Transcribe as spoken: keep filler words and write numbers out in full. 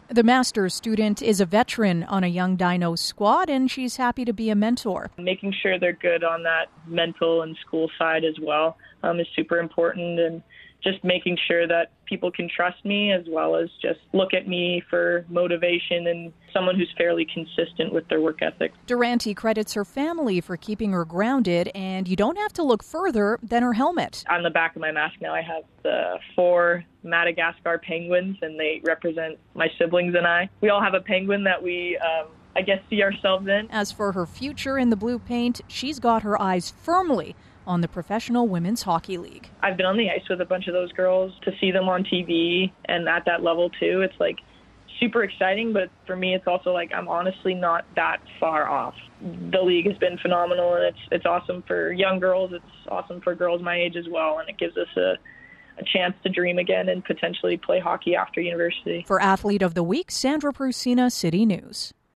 The master's student is a veteran on a Young Dino squad, and she's happy to be a mentor. Making sure they're good on that mental and school side as well um, is super important, and just making sure that people can trust me as well as just look at me for motivation and someone who's fairly consistent with their work ethic. Durante credits her family for keeping her grounded, and you don't have to look further than her helmet. On the back of my mask now I have the four Madagascar penguins, and they represent my siblings and I. We all have a penguin that we, um, I guess, see ourselves in. As for her future in the blue paint, she's got her eyes firmly on the Professional Women's Hockey League. I've been on the ice with a bunch of those girls. To see them on T V and at that level too, it's like super exciting, but for me it's also like I'm honestly not that far off. The league has been phenomenal, and it's it's awesome for young girls. It's awesome for girls my age as well, and it gives us a a chance to dream again and potentially play hockey after university. For Athlete of the Week, Sandra Prusina, City News.